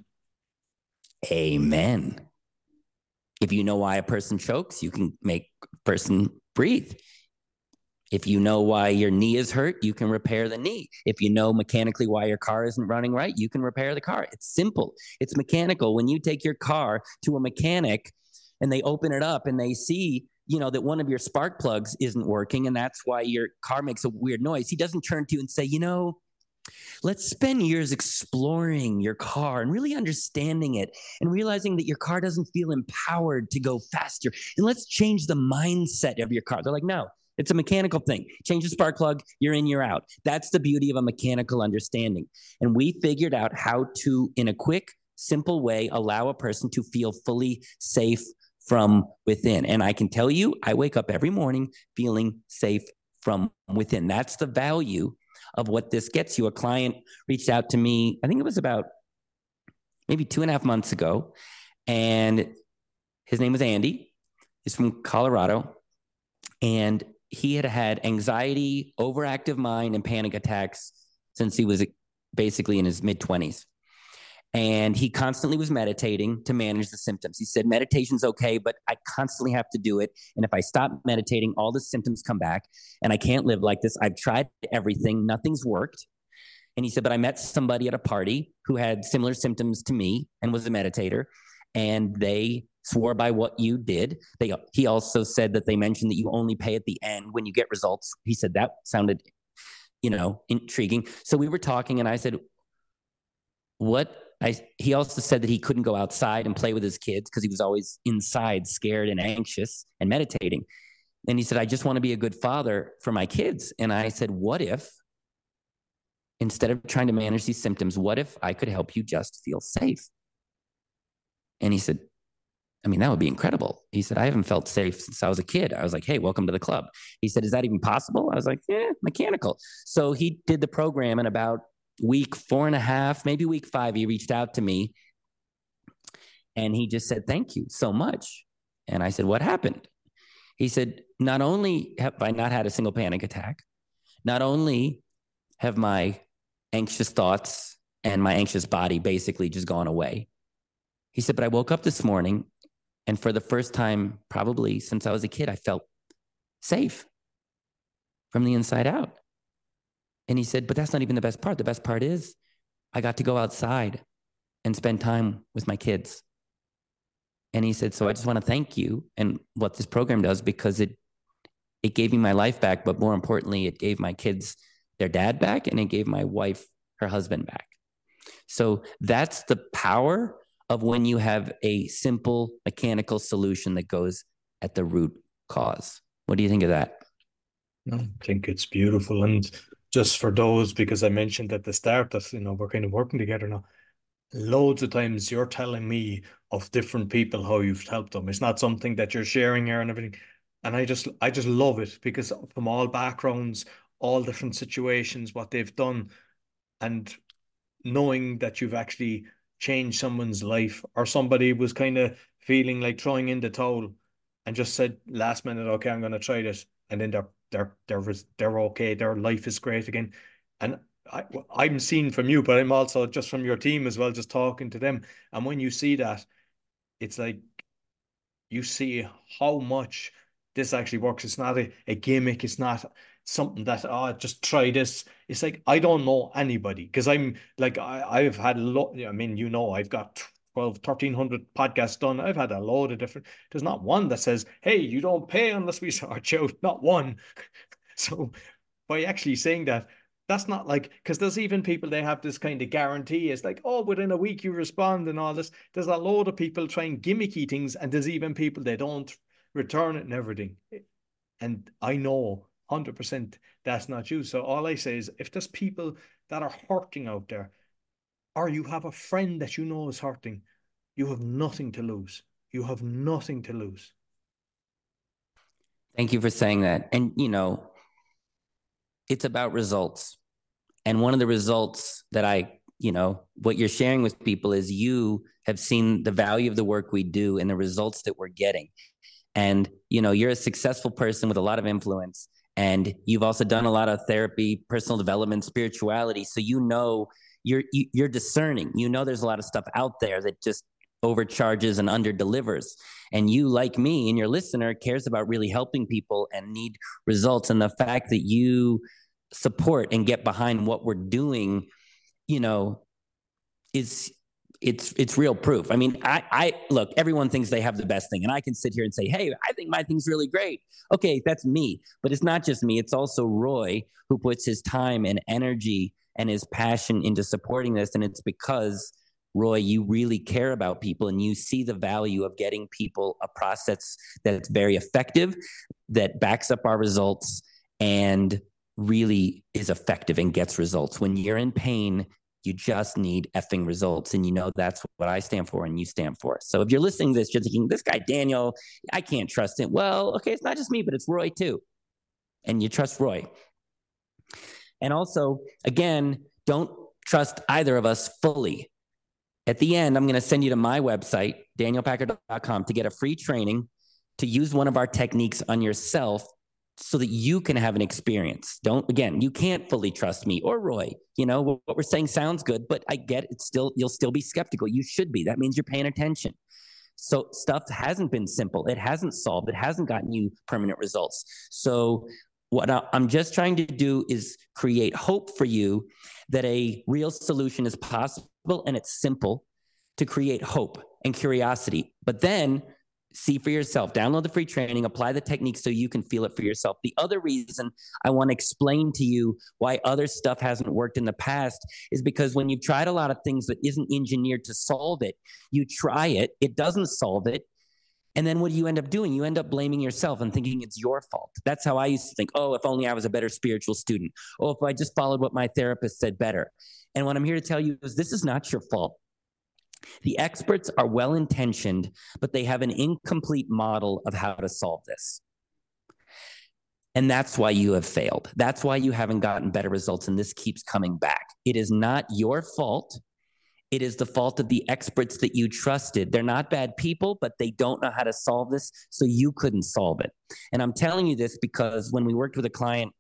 Amen. If you know why a person chokes, you can make a person breathe. If you know why your knee is hurt, you can repair the knee. If you know mechanically why your car isn't running right, you can repair the car. It's simple. It's mechanical. When you take your car to a mechanic and they open it up and they see, that one of your spark plugs isn't working and that's why your car makes a weird noise, he doesn't turn to you and say, let's spend years exploring your car and really understanding it and realizing that your car doesn't feel empowered to go faster. And let's change the mindset of your car. They're like, no. It's a mechanical thing. Change the spark plug, you're in, you're out. That's the beauty of a mechanical understanding. And we figured out how to, in a quick, simple way, allow a person to feel fully safe from within. And I can tell you, I wake up every morning feeling safe from within. That's the value of what this gets you. A client reached out to me, I think it was about maybe 2.5 months ago, and his name was Andy. He's from Colorado, and he had anxiety, overactive mind, and panic attacks since he was basically in his mid-20s. And he constantly was meditating to manage the symptoms. He said, meditation's okay, but I constantly have to do it. And if I stop meditating, all the symptoms come back and I can't live like this. I've tried everything. Nothing's worked. And he said, but I met somebody at a party who had similar symptoms to me and was a meditator. And they swore by what you did. He also said that they mentioned that you only pay at the end when you get results. He said that sounded, intriguing. So we were talking and I said, he also said that he couldn't go outside and play with his kids because he was always inside, scared and anxious and meditating. And he said, I just want to be a good father for my kids. And I said, what if, instead of trying to manage these symptoms, what if I could help you just feel safe? And he said, that would be incredible. He said, I haven't felt safe since I was a kid. I was like, hey, welcome to the club. He said, is that even possible? I was like, mechanical. So he did the program, and about week 4.5, maybe week 5, he reached out to me and he just said, thank you so much. And I said, what happened? He said, not only have I not had a single panic attack, not only have my anxious thoughts and my anxious body basically just gone away. He said, but I woke up this morning and for the first time, probably since I was a kid, I felt safe from the inside out. And he said, but that's not even the best part. The best part is I got to go outside and spend time with my kids. And he said, so I just want to thank you and what this program does, because it gave me my life back. But more importantly, it gave my kids their dad back, and it gave my wife her husband back. So that's the power of when you have a simple mechanical solution that goes at the root cause. What do you think of that? I think it's beautiful. And just for those, because I mentioned at the start that, we're kind of working together now, loads of times you're telling me of different people, how you've helped them. It's not something that you're sharing here and everything. And I just love it, because from all backgrounds, all different situations, what they've done, and knowing that you've actually changed someone's life, or somebody was kind of feeling like throwing in the towel and just said last minute, okay, I'm going to try this. And then they're okay. Their life is great again. And I'm seeing from you, but I'm also just from your team as well, just talking to them. And when you see that, it's like you see how much this actually works. It's not a gimmick. It's not something that, just try this. It's like, I don't know anybody, because I'm like, I've had a lot. I've got 1,300 podcasts done. I've had a load of different. There's not one that says, hey, you don't pay unless we sort you out. Not one. So by actually saying that, that's not like, because there's even people, they have this kind of guarantee. It's like, oh, within a week you respond and all this. There's a load of people trying gimmicky things, and there's even people they don't return it and everything. And I know 100% that's not you. So all I say is, if there's people that are hurting out there, or you have a friend that you know is hurting, you have nothing to lose. You have nothing to lose. Thank you for saying that. And, it's about results. And one of the results that what you're sharing with people is you have seen the value of the work we do and the results that we're getting. And, you're a successful person with a lot of influence. And you've also done a lot of therapy, personal development, spirituality. So, you're discerning. There's a lot of stuff out there that just overcharges and underdelivers. And you, like me, and your listener cares about really helping people and need results. And the fact that you support and get behind what we're doing, is it's real proof. I mean, I look, everyone thinks they have the best thing, and I can sit here and say, hey, I think my thing's really great. Okay, that's me. But it's not just me. It's also Roy, who puts his time and energy and his passion into supporting this. And it's because, Roy, you really care about people, and you see the value of getting people a process that's very effective, that backs up our results, and really is effective and gets results. When you're in pain, you just need effing results. And that's what I stand for and you stand for. So if you're listening to this, you're thinking, this guy, Daniel, I can't trust him. Well, okay, it's not just me, but it's Roy too. And you trust Roy. And also, again, don't trust either of us fully. At the end, I'm going to send you to my website, danielpackard.com, to get a free training to use one of our techniques on yourself so that you can have an experience. You can't fully trust me or Roy. What we're saying sounds good, but I get it. You'll still be skeptical. You should be. That means you're paying attention. So stuff hasn't been simple. It hasn't solved. It hasn't gotten you permanent results. So what I'm just trying to do is create hope for you that a real solution is possible, and it's simple to create hope and curiosity. But then see for yourself, download the free training, apply the techniques so you can feel it for yourself. The other reason I want to explain to you why other stuff hasn't worked in the past is because when you've tried a lot of things that isn't engineered to solve it, you try it, it doesn't solve it. And then what do you end up doing? You end up blaming yourself and thinking it's your fault. That's how I used to think. Oh, if only I was a better spiritual student. Oh, if I just followed what my therapist said better. And what I'm here to tell you is this is not your fault. The experts are well-intentioned, but they have an incomplete model of how to solve this. And that's why you have failed. That's why you haven't gotten better results, and this keeps coming back. It is not your fault. It is the fault of the experts that you trusted. They're not bad people, but they don't know how to solve this, so you couldn't solve it. And I'm telling you this because when we worked with a client,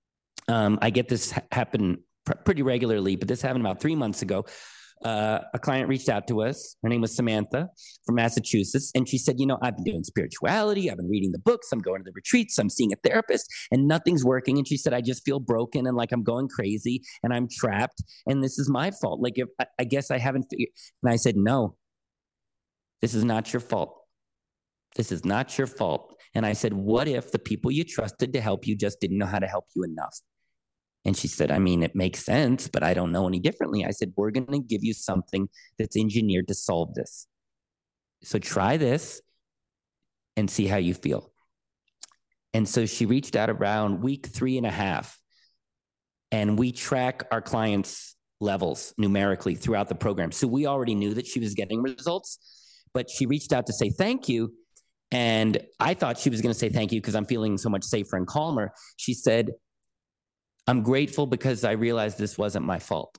I get this happen pretty regularly, but this happened about 3 months ago. A client reached out to us. Her name was Samantha from Massachusetts. And she said, I've been doing spirituality. I've been reading the books. I'm going to the retreats. I'm seeing a therapist and nothing's working. And she said, I just feel broken and like I'm going crazy and I'm trapped. And this is my fault. Like, I guess I haven't figured. And I said, no, this is not your fault. This is not your fault. And I said, what if the people you trusted to help you just didn't know how to help you enough? And she said, I mean, it makes sense, but I don't know any differently. I said, we're going to give you something that's engineered to solve this. So try this and see how you feel. And so she reached out around week 3.5, and we track our clients' levels numerically throughout the program. So we already knew that she was getting results, but she reached out to say thank you. And I thought she was going to say thank you because I'm feeling so much safer and calmer. She said, I'm grateful because I realized this wasn't my fault.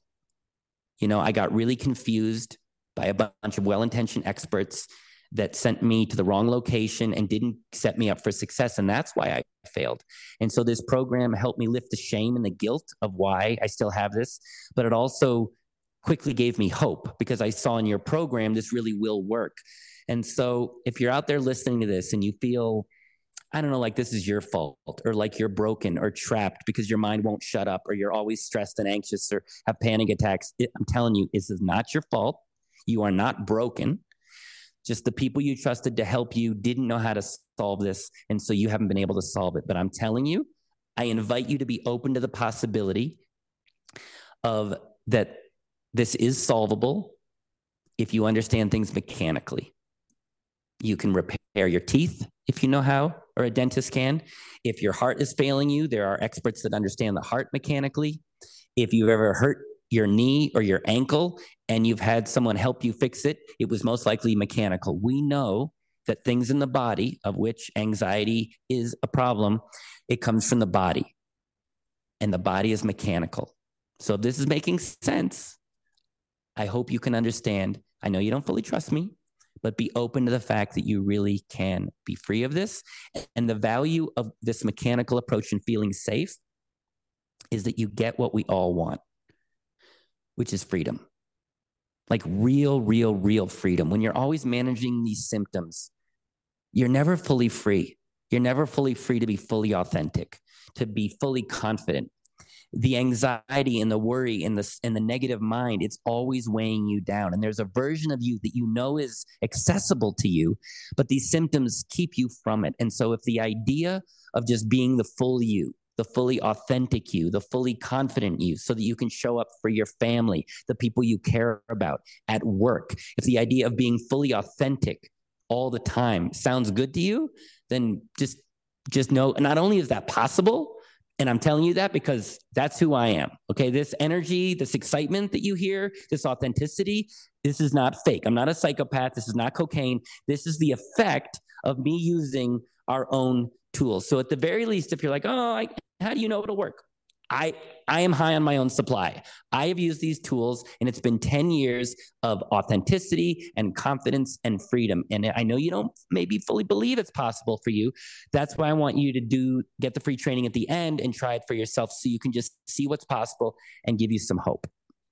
I got really confused by a bunch of well-intentioned experts that sent me to the wrong location and didn't set me up for success. And that's why I failed. And so this program helped me lift the shame and the guilt of why I still have this, but it also quickly gave me hope because I saw in your program, this really will work. And so if you're out there listening to this and you feel, I don't know, like this is your fault, or like you're broken or trapped because your mind won't shut up, or you're always stressed and anxious or have panic attacks, I'm telling you, this is not your fault. You are not broken. Just the people you trusted to help you didn't know how to solve this, and so you haven't been able to solve it. But I'm telling you, I invite you to be open to the possibility of that this is solvable if you understand things mechanically. You can repair your teeth if you know how, or a dentist can. If your heart is failing you, there are experts that understand the heart mechanically. If you've ever hurt your knee or your ankle and you've had someone help you fix it, it was most likely mechanical. We know that things in the body, of which anxiety is a problem, it comes from the body, and the body is mechanical. So if this is making sense, I hope you can understand. I know you don't fully trust me, but be open to the fact that you really can be free of this. And the value of this mechanical approach and feeling safe is that you get what we all want, which is freedom. Like real freedom. When you're always managing these symptoms, you're never fully free. You're never fully free to be fully authentic, to be fully confident. The anxiety and the worry and the negative mind, it's always weighing you down. And there's a version of you that you know is accessible to you, but these symptoms keep you from it. And so if the idea of just being the full you, the fully authentic you, the fully confident you, so that you can show up for your family, the people you care about at work, if the idea of being fully authentic all the time sounds good to you, then just know, not only is that possible, and I'm telling you that because that's who I am, okay? This energy, this excitement that you hear, this authenticity, this is not fake. I'm not a psychopath. This is not cocaine. This is the effect of me using our own tools. So at the very least, if you're like, how do you know it'll work? I am high on my own supply. I have used these tools, and it's been 10 years of authenticity and confidence and freedom. And I know you don't maybe fully believe it's possible for you. That's why I want you to get the free training at the end and try it for yourself, so you can just see what's possible and give you some hope.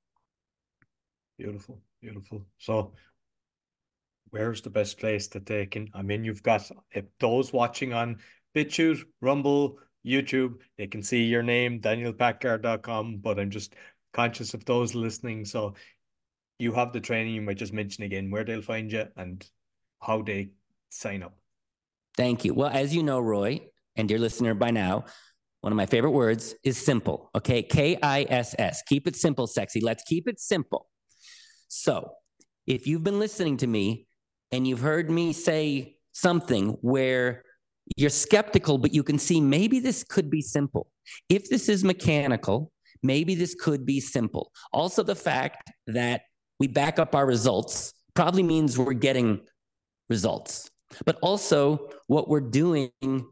Beautiful. So where's the best place that they can, you've got, if those watching on BitChute, Rumble, YouTube, they can see your name, danielpackard.com, but I'm just conscious of those listening. So you have the training. You might just mention again where they'll find you and how they sign up. Thank you. Well, as you know, Roy, and dear listener by now, one of my favorite words is simple, okay? KISS. Keep it simple, sexy. Let's keep it simple. So if you've been listening to me and you've heard me say something where you're skeptical, but you can see maybe this could be simple. If this is mechanical, maybe this could be simple. Also, the fact that we back up our results probably means we're getting results. But also, what we're doing,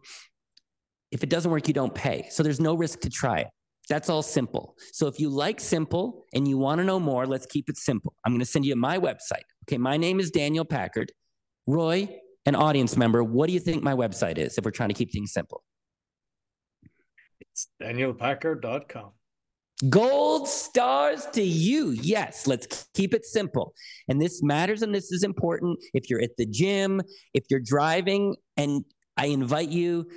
if it doesn't work, you don't pay. So there's no risk to try it. That's all simple. So if you like simple and you want to know more, let's keep it simple. I'm going to send you my website. Okay, my name is Daniel Packard. Roy, an audience member, what do you think my website is if we're trying to keep things simple? It's danielpackard.com. Gold stars to you. Yes, let's keep it simple. And this matters, and this is important if you're at the gym, if you're driving, and I invite you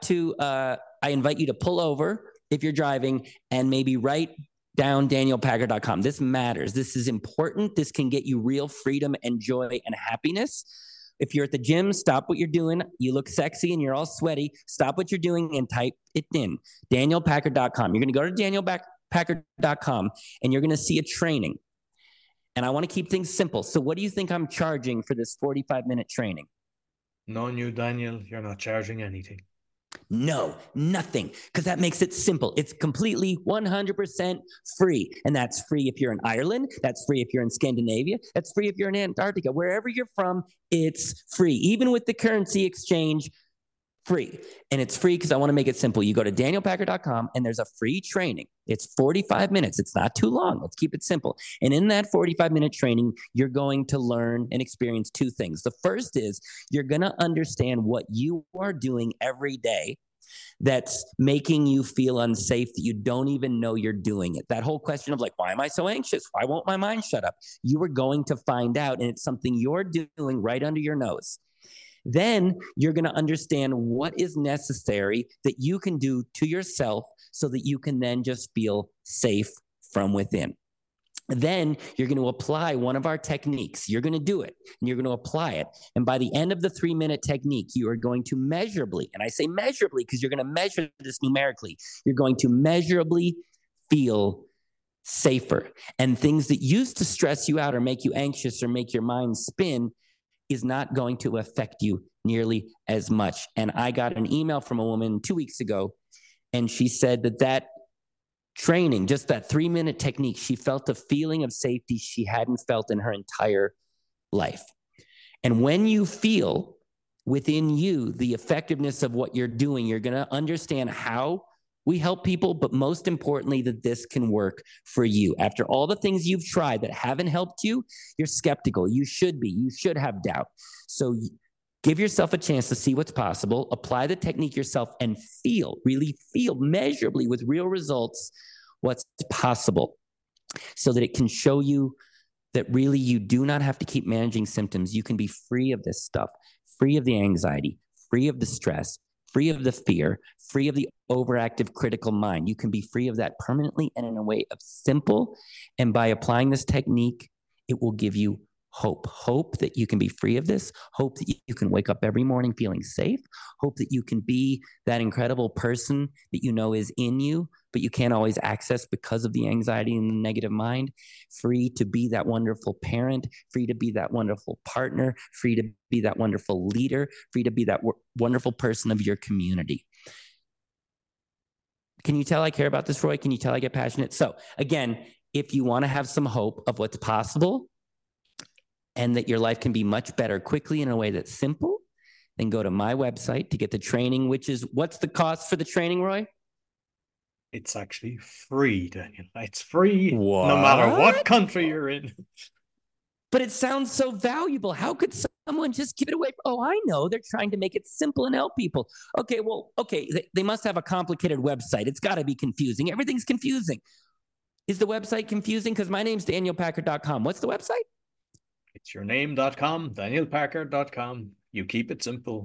to pull over if you're driving and maybe write down danielpackard.com. This matters. This is important. This can get you real freedom and joy and happiness. If you're at the gym, stop what you're doing. You look sexy and you're all sweaty. Stop what you're doing and type it in. danielpackard.com. You're going to go to danielpackard.com and you're going to see a training. And I want to keep things simple. So what do you think I'm charging for this 45-minute training? Knowing you, Daniel, you're not charging anything. No, nothing, because that makes it simple. It's completely 100% free. And that's free if you're in Ireland. That's free if you're in Scandinavia. That's free if you're in Antarctica. Wherever you're from, it's free. Even with the currency exchange, free. And it's free because I want to make it simple. You go to danielpackard.com and there's a free training. It's 45 minutes. It's not too long. Let's keep it simple. And in that 45-minute training, you're going to learn and experience two things. The first is you're going to understand what you are doing every day that's making you feel unsafe, that you don't even know you're doing it. That whole question of like, why am I so anxious? Why won't my mind shut up? You are going to find out, and it's something you're doing right under your nose. Then you're going to understand what is necessary that you can do to yourself so that you can then just feel safe from within. Then you're going to apply one of our techniques. You're going to do it and you're going to apply it. And by the end of the 3-minute technique, you are going to measurably, and I say measurably because you're going to measure this numerically, you're going to measurably feel safer. And things that used to stress you out or make you anxious or make your mind spin is not going to affect you nearly as much. And I got an email from a woman 2 weeks ago, and she said that training, just that 3-minute technique, she felt a feeling of safety she hadn't felt in her entire life. And when you feel within you the effectiveness of what you're doing, you're going to understand how we help people, but most importantly, that this can work for you. After all the things you've tried that haven't helped you, you're skeptical. You should be. You should have doubt. So give yourself a chance to see what's possible, apply the technique yourself, and really feel measurably with real results what's possible, so that it can show you that really you do not have to keep managing symptoms. You can be free of this stuff, free of the anxiety, free of the stress, free of the fear, free of the overactive critical mind. You can be free of that permanently and in a way of simple. And by applying this technique, it will give you hope that you can be free of this, hope that you can wake up every morning feeling safe, hope that you can be that incredible person that you know is in you, but you can't always access because of the anxiety and the negative mind, free to be that wonderful parent, free to be that wonderful partner, free to be that wonderful leader, free to be that wonderful person of your community. Can you tell I care about this, Roy? Can you tell I get passionate? So again, if you want to have some hope of what's possible, and that your life can be much better quickly in a way that's simple, then go to my website to get the training, which is, what's the cost for the training, Roy? It's actually free, Daniel. It's free no matter what country you're in. But it sounds so valuable. How could someone just give it away? Oh, I know. They're trying to make it simple and help people. Okay, they must have a complicated website. It's got to be confusing. Everything's confusing. Is the website confusing? Because my name's danielpacker.com. What's the website? It's yourname.com, danielpacker.com. You keep it simple.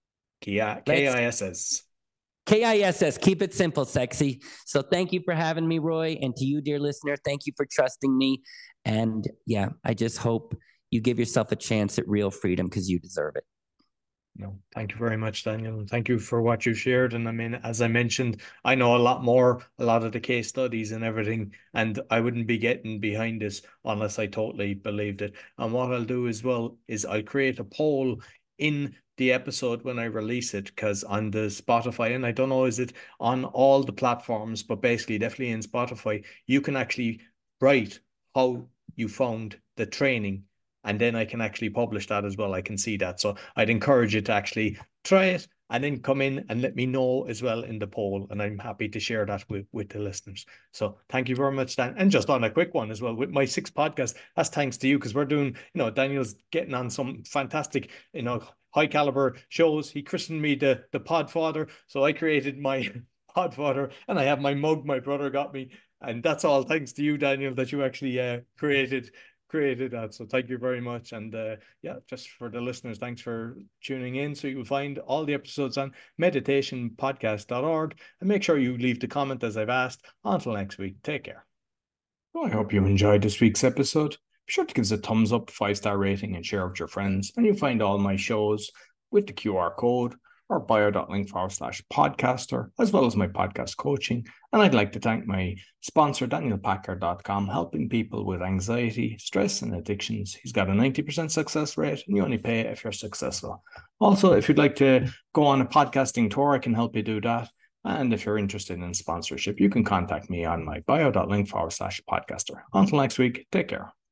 KISS. KISS. Keep it simple, sexy. So thank you for having me, Roy. And to you, dear listener, thank you for trusting me. And yeah, I just hope you give yourself a chance at real freedom, because you deserve it. No, thank you very much, Daniel. And thank you for what you shared. And I mean, as I mentioned, I know a lot of the case studies and everything, and I wouldn't be getting behind this unless I totally believed it. And what I'll do as well is I'll create a poll in the episode when I release it, because on the Spotify, and I don't know, is it on all the platforms, but basically definitely in Spotify, you can actually write how you found the training. And then I can actually publish that as well. I can see that. So I'd encourage you to actually try it and then come in and let me know as well in the poll. And I'm happy to share that with the listeners. So thank you very much, Dan. And just on a quick one as well, with my 6th podcast, that's thanks to you, because we're doing, Daniel's getting on some fantastic, high caliber shows. He christened me the Podfather. So I created my Podfather, and I have my mug my brother got me. And that's all thanks to you, Daniel, that you actually created that. So thank you very much. And just for the listeners, thanks for tuning in. So you will find all the episodes on meditationpodcast.org, and make sure you leave the comment as I've asked. Until next week, take care. Well, I hope you enjoyed this week's episode. Be sure to give us a thumbs up, 5-star rating, and share with your friends. And you'll find all my shows with the QR code or bio.link/podcaster, as well as my podcast coaching. And I'd like to thank my sponsor, danielpacker.com, helping people with anxiety, stress, and addictions. He's got a 90% success rate, and you only pay if you're successful. Also, if you'd like to go on a podcasting tour, I can help you do that. And if you're interested in sponsorship, you can contact me on my bio.link/podcaster. Until next week, take care.